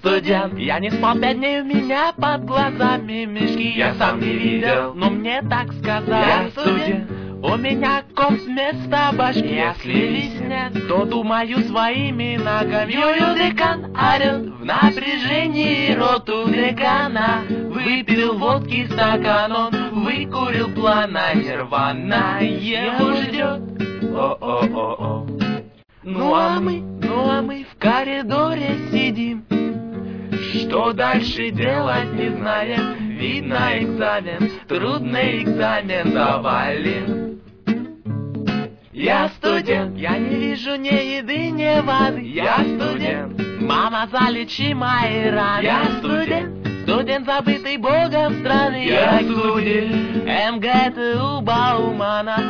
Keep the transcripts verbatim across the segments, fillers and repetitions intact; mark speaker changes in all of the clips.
Speaker 1: студент, я не спал пять дней, у меня под глазами мешки. Я сам не видел, но мне так сказали. Я студент, у меня ком вместо башки. Если лиснет, то думаю своими ногами. Юю декан орет в напряжении, роту декана. Выпил водки стакан, он выкурил плана, нирвана его ждет. О-о-о-о. Ну а мы, ну а мы в коридоре сидим. Что дальше делать не знаем. Видно экзамен, трудный экзамен завален. Я студент, я не вижу ни еды, ни воды. Я студент, мама, залечи мои раны. Я студент, студент, забытый богом страны. Я студент, МГТУ Баумана.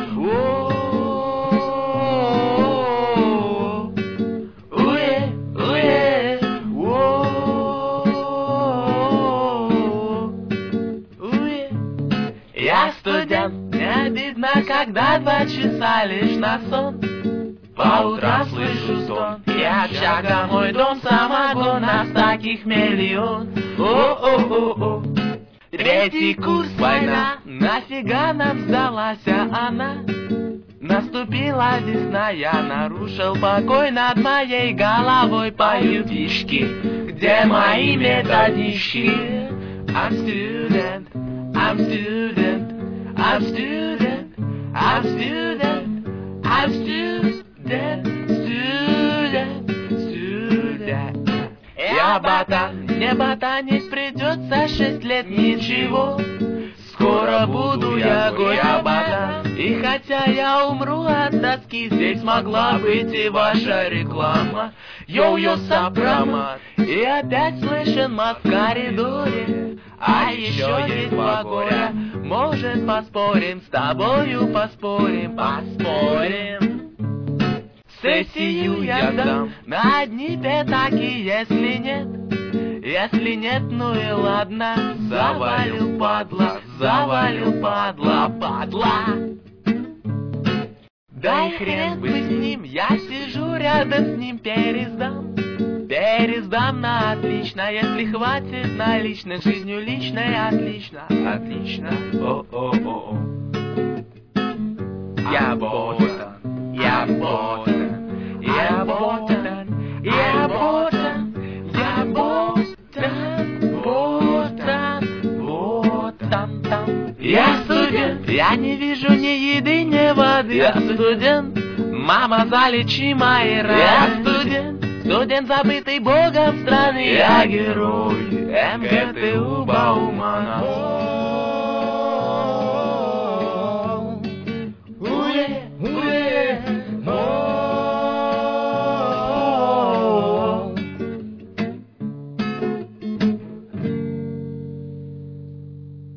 Speaker 1: Я студент, не обидно, когда два часа лишь на сон. По утрам слышу стон, и общага мой дом, самогон, нас таких миллион. О-о-о-о. Третий курс война, нафига нам сдалась она? Наступила весна, я нарушил покой, над моей головой поют птички. Где мои методички? I'm student, I'm student, I'm student, I'm student, I'm student, student, student. Я ботан, не ботанить придется шесть лет, ничего. Скоро буду я горя ботан. И хотя я умру от тоски, здесь могла быть и ваша реклама. Йо-йо, сопромат. И опять слышен мат в коридоре. А еще есть два горя. Может, поспорим, с тобою поспорим, поспорим. Сессию я дам на одни пятаки, если нет. Если нет, ну и ладно. Завалил падла, завалил падла, падла. Да и хрен бы с ним, я сижу рядом с ним, пересдам. Пересдам на отлично, если хватит наличных. Жизнью личной отлично, отлично. О-о-о-о. Я ботан, я ботан, я ботан, я ботан, я ботан, ботан, ботан, там. Я студент, я не вижу ни еды, ни воды. Я студент, мама, залечи мои раны. Я студент, студент, забытый богом страны. Я герой МГТУ Баумана.